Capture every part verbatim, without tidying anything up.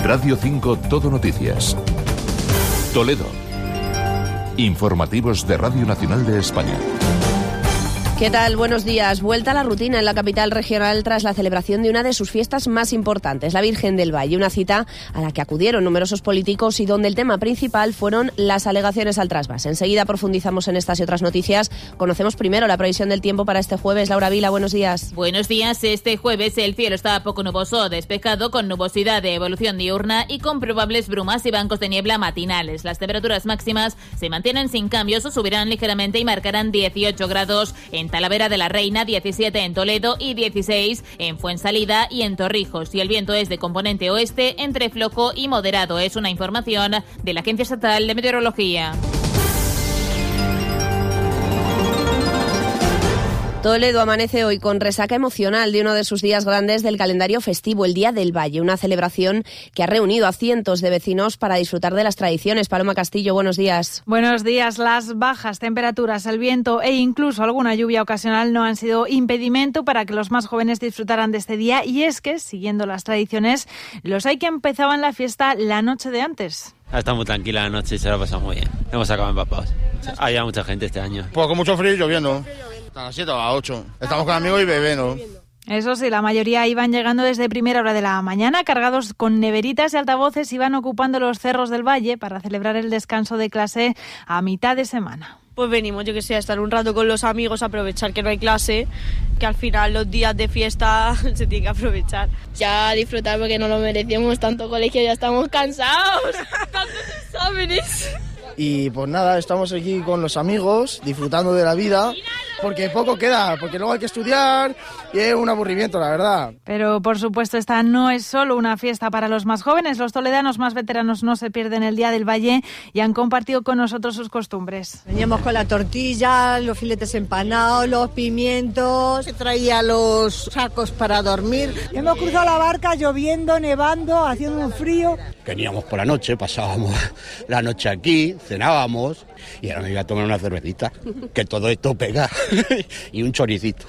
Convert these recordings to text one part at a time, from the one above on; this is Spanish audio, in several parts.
Radio cinco Todo Noticias. Toledo. Informativos de Radio Nacional de España. ¿Qué tal? Buenos días. Vuelta a la rutina en la capital regional tras la celebración de una de sus fiestas más importantes, la Virgen del Valle, una cita a la que acudieron numerosos políticos y donde el tema principal fueron las alegaciones al trasvase. Enseguida profundizamos en estas y otras noticias. Conocemos primero la previsión del tiempo para este jueves. Laura Vila, buenos días. Buenos días. Este jueves el cielo está poco nuboso, despejado, con nubosidad de evolución diurna y con probables brumas y bancos de niebla matinales. Las temperaturas máximas se mantienen sin cambios o subirán ligeramente y marcarán dieciocho grados en En Talavera de la Reina, diecisiete en Toledo y dieciséis en Fuensalida y en Torrijos. Y el viento es de componente oeste entre flojo y moderado. Es una información de la Agencia Estatal de Meteorología. Toledo amanece hoy con resaca emocional de uno de sus días grandes del calendario festivo, el Día del Valle, una celebración que ha reunido a cientos de vecinos para disfrutar de las tradiciones. Paloma Castillo, buenos días. Buenos días. Las bajas temperaturas, el viento e incluso alguna lluvia ocasional no han sido impedimento para que los más jóvenes disfrutaran de este día, y es que, siguiendo las tradiciones, los hay que empezaban la fiesta la noche de antes. Está muy tranquila la noche y se la ha pasado muy bien. Hemos acabado empapados. Hay mucha gente este año. Pues con mucho frío y lloviendo. A las siete o a las ocho. Estamos con amigos y bebiendo. Eso sí, la mayoría iban llegando desde primera hora de la mañana, cargados con neveritas y altavoces, iban ocupando los cerros del valle para celebrar el descanso de clase a mitad de semana. Pues venimos, yo que sé, a estar un rato con los amigos, aprovechar que no hay clase, que al final los días de fiesta se tienen que aprovechar. Ya disfrutar porque no lo merecemos, tanto colegio, ya estamos cansados, tantos exámenes. Y pues nada, estamos aquí con los amigos, disfrutando de la vida, porque poco queda, porque luego hay que estudiar y es un aburrimiento, la verdad. Pero por supuesto esta no es solo una fiesta para los más jóvenes. Los toledanos más veteranos no se pierden el Día del Valle y han compartido con nosotros sus costumbres. Veníamos con la tortilla, los filetes empanados, los pimientos, traía los sacos para dormir. Hemos cruzado la barca lloviendo, nevando, haciendo un frío. Veníamos por la noche, pasábamos la noche aquí, cenábamos y ahora me iba a tomar una cervecita, que todo esto pega, y un choricito,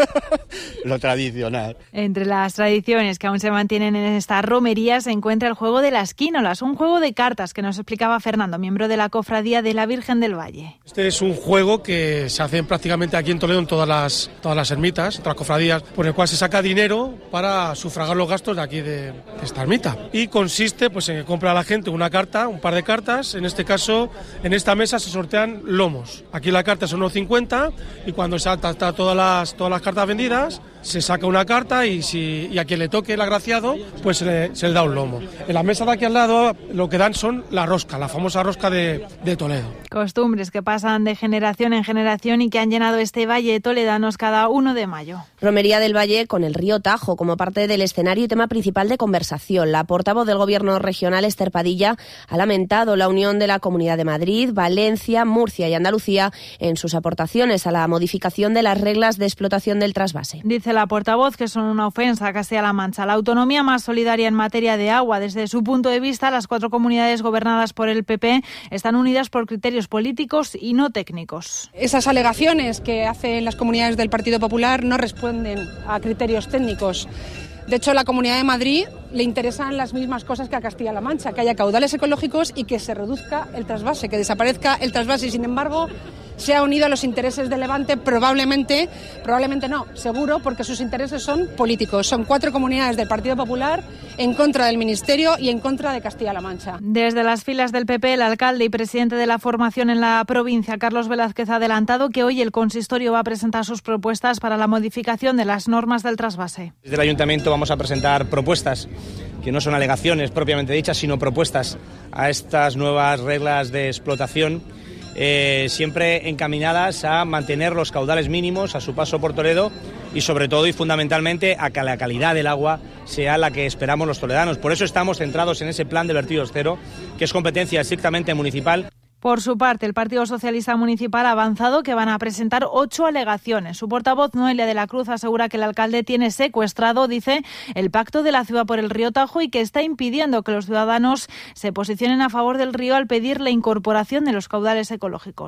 lo tradicional. Entre las tradiciones que aún se mantienen en esta romería se encuentra el juego de las quínolas, un juego de cartas que nos explicaba Fernando, miembro de la Cofradía de la Virgen del Valle. Este es un juego que se hace prácticamente aquí en Toledo en todas las, todas las ermitas, todas las cofradías, por el cual se saca dinero para sufragar los gastos de aquí de, de esta ermita. Y consiste pues en que compra la gente una carta, un par de cartas, en este caso, en esta mesa se sortean lomos. Aquí la carta son unos cincuenta y cuando se hasta todas las, todas las cartas vendidas, se saca una carta y, si, y a quien le toque el agraciado, pues se le, se le da un lomo. En la mesa de aquí al lado lo que dan son la rosca, la famosa rosca de, de Toledo. Costumbres que pasan de generación en generación y que han llenado este valle toledanos cada uno de mayo. Romería del Valle con el río Tajo como parte del escenario y tema principal de conversación. La portavoz del Gobierno regional, Esther Padilla, ha lamentado la unión de la Comunidad de Madrid, Valencia, Murcia y Andalucía en sus aportaciones a la modificación de las reglas de explotación del trasvase. Dice la portavoz que son una ofensa a Castilla-La Mancha. La autonomía más solidaria en materia de agua. Desde su punto de vista, las cuatro comunidades gobernadas por el P P están unidas por criterios políticos y no técnicos. Esas alegaciones que hacen las comunidades del Partido Popular no responden a criterios técnicos. De hecho, a la Comunidad de Madrid le interesan las mismas cosas que a Castilla-La Mancha, que haya caudales ecológicos y que se reduzca el trasvase, que desaparezca el trasvase. Y, sin embargo, se ha unido a los intereses de Levante, probablemente, probablemente no, seguro, porque sus intereses son políticos. Son cuatro comunidades del Partido Popular en contra del Ministerio y en contra de Castilla-La Mancha. Desde las filas del P P, el alcalde y presidente de la formación en la provincia, Carlos Velázquez, ha adelantado que hoy el consistorio va a presentar sus propuestas para la modificación de las normas del trasvase. Desde el Ayuntamiento vamos a presentar propuestas que no son alegaciones propiamente dichas, sino propuestas a estas nuevas reglas de explotación, eh, siempre encaminadas a mantener los caudales mínimos a su paso por Toledo y sobre todo y fundamentalmente a que la calidad del agua sea la que esperamos los toledanos. Por eso estamos centrados en ese plan de vertidos cero, que es competencia estrictamente municipal. Por su parte, el Partido Socialista Municipal ha avanzado que van a presentar ocho alegaciones. Su portavoz, Noelia de la Cruz, asegura que el alcalde tiene secuestrado, dice, el pacto de la ciudad por el río Tajo y que está impidiendo que los ciudadanos se posicionen a favor del río al pedir la incorporación de los caudales ecológicos.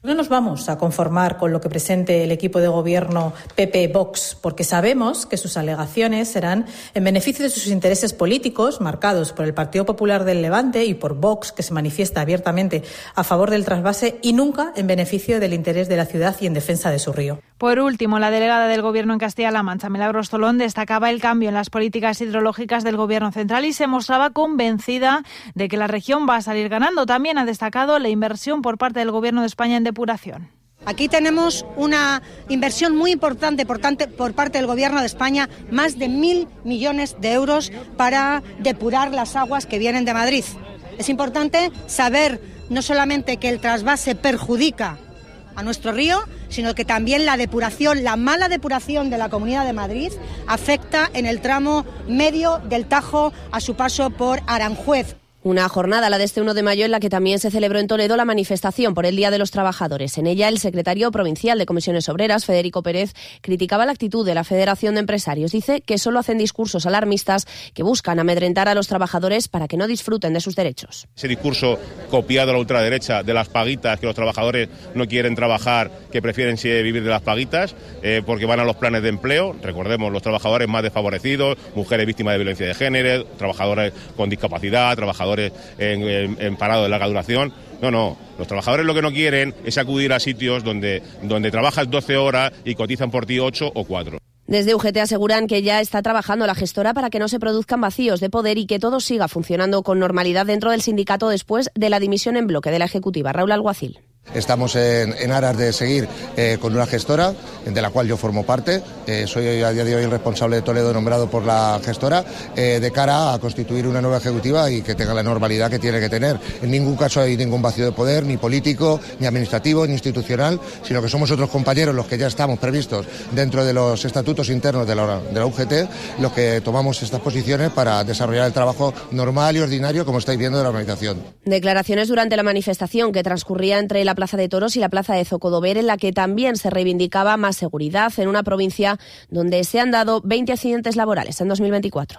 No nos vamos a conformar con lo que presente el equipo de gobierno P P-Vox, porque sabemos que sus alegaciones serán en beneficio de sus intereses políticos, marcados por el Partido Popular del Levante y por Vox, que se manifiesta abiertamente a favor del trasvase, y nunca en beneficio del interés de la ciudad y en defensa de su río. Por último, la delegada del Gobierno en Castilla-La Mancha, Milagros Tolón, destacaba el cambio en las políticas hidrológicas del Gobierno central y se mostraba convencida de que la región va a salir ganando. También ha destacado la inversión por parte del Gobierno de España en depuración. Aquí tenemos una inversión muy importante por, tanto, por parte del Gobierno de España, más de mil millones de euros para depurar las aguas que vienen de Madrid. Es importante saber no solamente que el trasvase perjudica a nuestro río, sino que también la depuración, la mala depuración de la Comunidad de Madrid afecta en el tramo medio del Tajo a su paso por Aranjuez. Una jornada, la de este uno de mayo, en la que también se celebró en Toledo la manifestación por el Día de los Trabajadores. En ella, el secretario provincial de Comisiones Obreras, Federico Pérez, criticaba la actitud de la Federación de Empresarios. Dice que solo hacen discursos alarmistas que buscan amedrentar a los trabajadores para que no disfruten de sus derechos. Ese discurso copiado a la ultraderecha de las paguitas, que los trabajadores no quieren trabajar, que prefieren vivir de las paguitas, eh, porque van a los planes de empleo. Recordemos, los trabajadores más desfavorecidos, mujeres víctimas de violencia de género, trabajadores con discapacidad, trabajadores En, en, en parado de larga duración. No, no, los trabajadores lo que no quieren es acudir a sitios donde, donde trabajas doce horas y cotizan por ti ocho o cuatro. Desde U G T aseguran que ya está trabajando la gestora para que no se produzcan vacíos de poder y que todo siga funcionando con normalidad dentro del sindicato después de la dimisión en bloque de la ejecutiva. Raúl Alguacil. Estamos en, en aras de seguir eh, con una gestora, de la cual yo formo parte. Eh, soy a día de hoy el responsable de Toledo nombrado por la gestora, eh, de cara a constituir una nueva ejecutiva y que tenga la normalidad que tiene que tener. En ningún caso hay ningún vacío de poder, ni político, ni administrativo, ni institucional, sino que somos otros compañeros los que ya estamos previstos dentro de los estatutos internos de la, de la U G T, los que tomamos estas posiciones para desarrollar el trabajo normal y ordinario, como estáis viendo, de la organización. Declaraciones durante la manifestación que transcurría entre la Plaza de Toros y la Plaza de Zocodover, en la que también se reivindicaba más seguridad en una provincia donde se han dado veinte accidentes laborales en dos mil veinticuatro.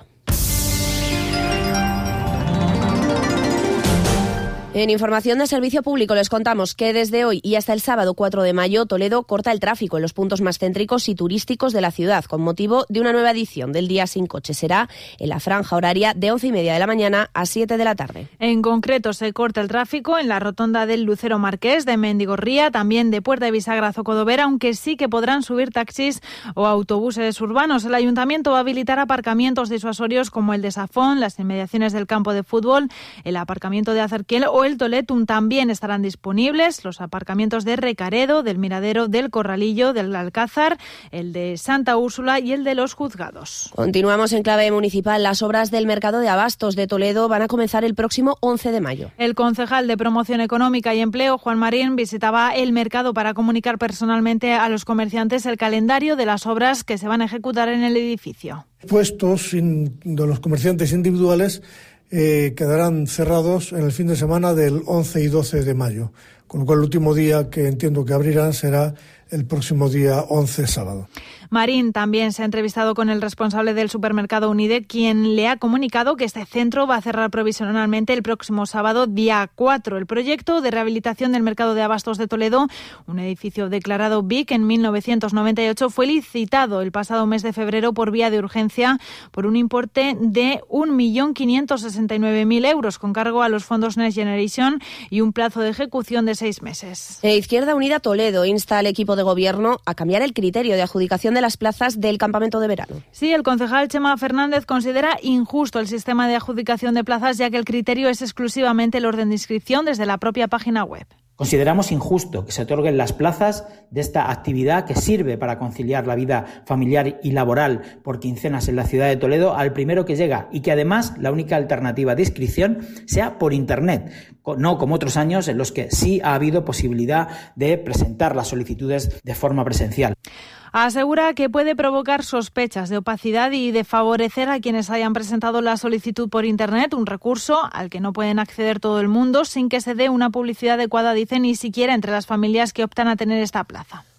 En información de servicio público les contamos que desde hoy y hasta el sábado cuatro de mayo Toledo corta el tráfico en los puntos más céntricos y turísticos de la ciudad con motivo de una nueva edición del Día Sin Coche. Será en la franja horaria de once y media de la mañana a siete de la tarde. En concreto se corta el tráfico en la rotonda del Lucero Marqués, de Mendigorría, también de Puerta de Bisagra a Zocodover, aunque sí que podrán subir taxis o autobuses urbanos. El Ayuntamiento va a habilitar aparcamientos disuasorios como el de Safón, las inmediaciones del campo de fútbol, el aparcamiento de Azarquiel o el Toletum. También estarán disponibles los aparcamientos de Recaredo, del Miradero, del Corralillo, del Alcázar, el de Santa Úrsula y el de los Juzgados. Continuamos en clave municipal. Las obras del mercado de abastos de Toledo van a comenzar el próximo once de mayo. El concejal de Promoción Económica y Empleo, Juan Marín, visitaba el mercado para comunicar personalmente a los comerciantes el calendario de las obras que se van a ejecutar en el edificio. Puestos de los comerciantes individuales Eh, quedarán cerrados en el fin de semana del once y doce de mayo, con lo cual el último día que entiendo que abrirán será el próximo día once, sábado. Marín también se ha entrevistado con el responsable del supermercado Unide, quien le ha comunicado que este centro va a cerrar provisionalmente el próximo sábado, día cuatro. El proyecto de rehabilitación del mercado de abastos de Toledo, un edificio declarado B I C en mil novecientos noventa y ocho, fue licitado el pasado mes de febrero por vía de urgencia por un importe de un millón quinientos sesenta y nueve mil euros, con cargo a los fondos Next Generation y un plazo de ejecución de seis meses. E Izquierda Unida Toledo insta al equipo de gobierno a cambiar el criterio de adjudicación de las plazas del campamento de verano. Sí, el concejal Chema Fernández considera injusto el sistema de adjudicación de plazas, ya que el criterio es exclusivamente el orden de inscripción desde la propia página web. Consideramos injusto que se otorguen las plazas de esta actividad que sirve para conciliar la vida familiar y laboral por quincenas en la ciudad de Toledo al primero que llega, y que además la única alternativa de inscripción sea por internet, no como otros años en los que sí ha habido posibilidad de presentar las solicitudes de forma presencial. Asegura que puede provocar sospechas de opacidad y de favorecer a quienes hayan presentado la solicitud por internet, un recurso al que no pueden acceder todo el mundo sin que se dé una publicidad adecuada, dice, ni siquiera entre las familias que optan a tener esta plaza.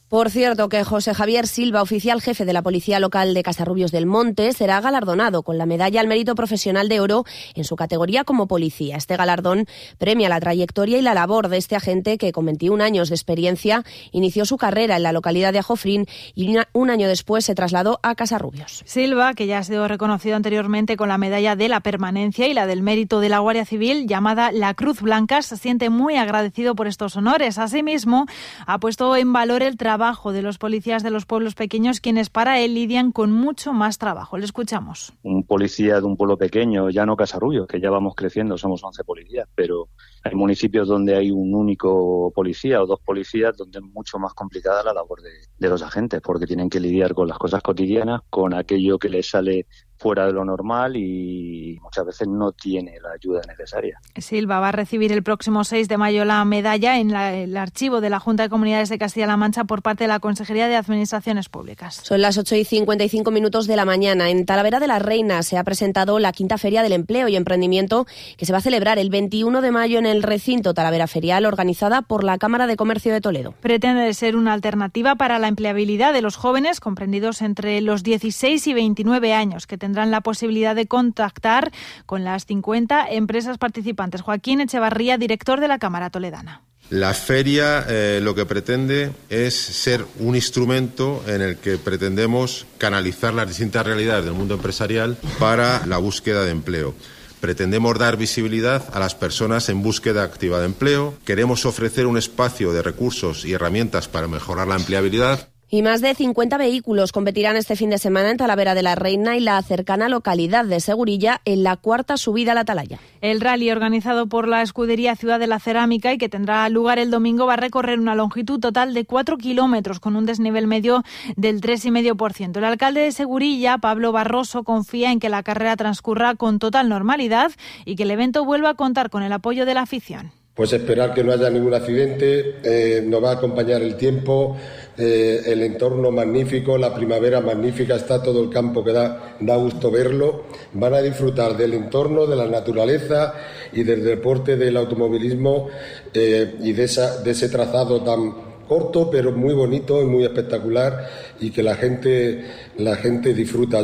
Por cierto, que José Javier Silva, oficial jefe de la Policía Local de Casarrubios del Monte, será galardonado con la Medalla al Mérito Profesional de Oro en su categoría como policía. Este galardón premia la trayectoria y la labor de este agente que, con veintiún años de experiencia, inició su carrera en la localidad de Ajofrín y una, un año después se trasladó a Casarrubios. Silva, que ya ha sido reconocido anteriormente con la Medalla de la Permanencia y la del Mérito de la Guardia Civil, llamada la Cruz Blanca, se siente muy agradecido por estos honores. Asimismo, ha puesto en valor el trabajo trabajo de los policías de los pueblos pequeños, quienes para él lidian con mucho más trabajo. Le escuchamos. Un policía de un pueblo pequeño, ya no Casarrubios, que ya vamos creciendo, somos once policías, pero hay municipios donde hay un único policía o dos policías, donde es mucho más complicada la labor de, de los agentes, porque tienen que lidiar con las cosas cotidianas, con aquello que les sale fuera de lo normal y muchas veces no tiene la ayuda necesaria. Silva va a recibir el próximo seis de mayo la medalla en la, el archivo de la Junta de Comunidades de Castilla-La Mancha por parte de la Consejería de Administraciones Públicas. Son las ocho y cincuenta y cinco minutos de la mañana. En Talavera de la Reina se ha presentado la quinta Feria del Empleo y Emprendimiento, que se va a celebrar el veintiuno de mayo en el recinto Talavera Ferial, organizada por la Cámara de Comercio de Toledo. Pretende ser una alternativa para la empleabilidad de los jóvenes comprendidos entre los dieciséis y veintinueve años, que tendrán la posibilidad de contactar con las cincuenta empresas participantes. Joaquín Echevarría, director de la Cámara Toledana. La feria eh, lo que pretende es ser un instrumento en el que pretendemos canalizar las distintas realidades del mundo empresarial para la búsqueda de empleo. Pretendemos dar visibilidad a las personas en búsqueda activa de empleo. Queremos ofrecer un espacio de recursos y herramientas para mejorar la empleabilidad. Y más de cincuenta vehículos competirán este fin de semana en Talavera de la Reina y la cercana localidad de Segurilla en la cuarta subida a la Atalaya. El rally, organizado por la Escudería Ciudad de la Cerámica y que tendrá lugar el domingo, va a recorrer una longitud total de cuatro kilómetros con un desnivel medio del tres coma cinco por ciento. El alcalde de Segurilla, Pablo Barroso, confía en que la carrera transcurra con total normalidad y que el evento vuelva a contar con el apoyo de la afición. Pues esperar que no haya ningún accidente, eh, nos va a acompañar el tiempo, eh, el entorno magnífico, la primavera magnífica, está todo el campo que da, da gusto verlo. Van a disfrutar del entorno, de la naturaleza y del deporte del automovilismo eh, y de, esa, de ese trazado tan corto pero muy bonito y muy espectacular y que la gente, la gente disfruta.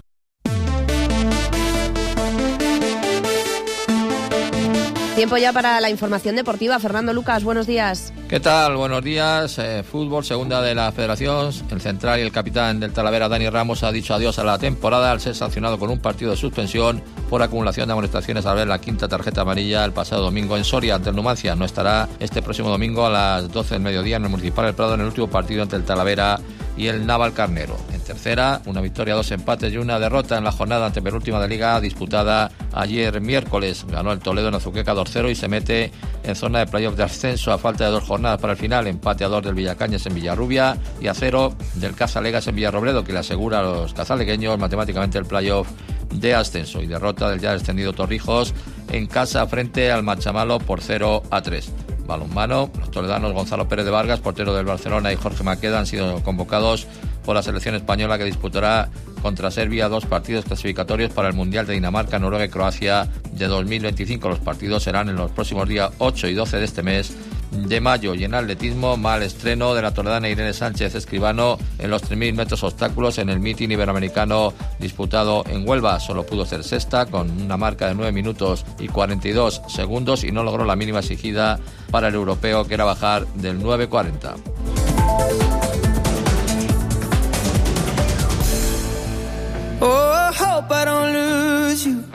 Tiempo ya para la información deportiva. Fernando Lucas, buenos días. ¿Qué tal? Buenos días. Eh, fútbol, segunda de la Federación. El central y el capitán del Talavera, Dani Ramos, ha dicho adiós a la temporada al ser sancionado con un partido de suspensión por acumulación de amonestaciones al ver la quinta tarjeta amarilla el pasado domingo en Soria ante el Numancia. No estará este próximo domingo a las doce del mediodía en el Municipal del Prado en el último partido entre el Talavera y el Navalcarnero. En tercera, una victoria, dos empates y una derrota en la jornada antepenúltima de Liga disputada ayer miércoles. Ganó el Toledo en Azuqueca dos cero y se mete en zona de playoff de ascenso a falta de dos jornadas para el final. Empate a dos del Villacañas en Villarrubia y a cero del Casalegas en Villarrobledo, que le asegura a los cazalegueños matemáticamente el playoff de ascenso. Y derrota del ya descendido Torrijos en casa frente al Machamalo por cero a tres. Balonmano, los toledanos Gonzalo Pérez de Vargas, portero del Barcelona, y Jorge Maqueda han sido convocados por la selección española, que disputará contra Serbia dos partidos clasificatorios para el Mundial de Dinamarca, Noruega y Croacia de dos mil veinticinco. Los partidos serán en los próximos días ocho y doce de este mes de mayo. Y en atletismo, mal estreno de la toledana Irene Sánchez Escribano en los tres mil metros obstáculos en el mítin iberoamericano disputado en Huelva. Solo pudo ser sexta con una marca de nueve minutos y cuarenta y dos segundos y no logró la mínima exigida para el europeo, que era bajar del nueve cuarenta. Oh, hope I don't lose you.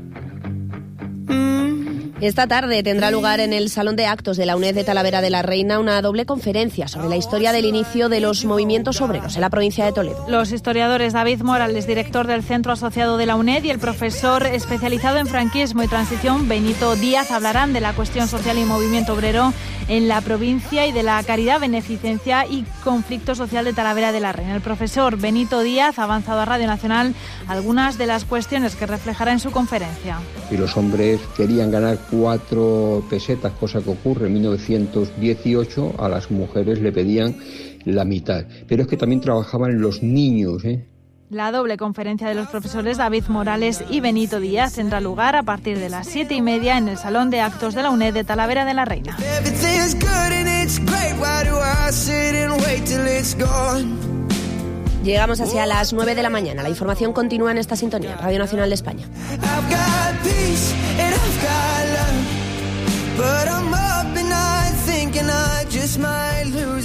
Esta tarde tendrá lugar en el Salón de Actos de la UNED de Talavera de la Reina una doble conferencia sobre la historia del inicio de los movimientos obreros en la provincia de Toledo. Los historiadores David Morales, director del Centro Asociado de la UNED, y el profesor especializado en franquismo y transición Benito Díaz hablarán de la cuestión social y movimiento obrero en la provincia y de la caridad, beneficencia y conflicto social de Talavera de la Reina. El profesor Benito Díaz ha avanzado a Radio Nacional algunas de las cuestiones que reflejará en su conferencia. Y los hombres querían ganar cuatro pesetas, cosa que ocurre en mil novecientos dieciocho, a las mujeres le pedían la mitad. Pero es que también trabajaban los niños, ¿eh? La doble conferencia de los profesores David Morales y Benito Díaz tendrá lugar a partir de las siete y media en el Salón de Actos de la UNED de Talavera de la Reina. Llegamos hacia las nueve de la mañana. La información continúa en esta sintonía. Radio Nacional de España. But I'm up and I'm thinking I just might lose